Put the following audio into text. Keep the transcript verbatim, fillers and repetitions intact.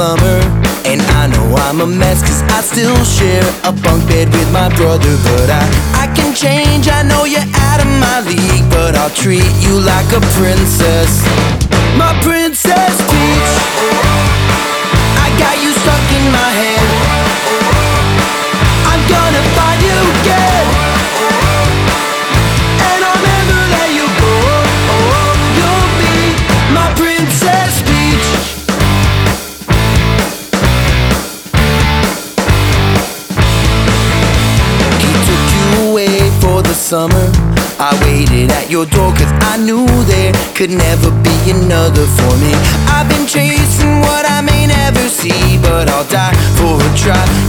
plumber. And I know I'm a mess, cause I still share a bunk bed with my brother. But I, I can change, I know you're out of my league, but I'll treat you like a princess. My Princess Peach, I got you stuck in my head. I'm gonna find you again, and I'll never let you go. You'll be my Princess Peach. He took you away for the summer. I waited at your door cause I knew there could never be another for me. I've been chasing what I may never see, but I'll die for a try.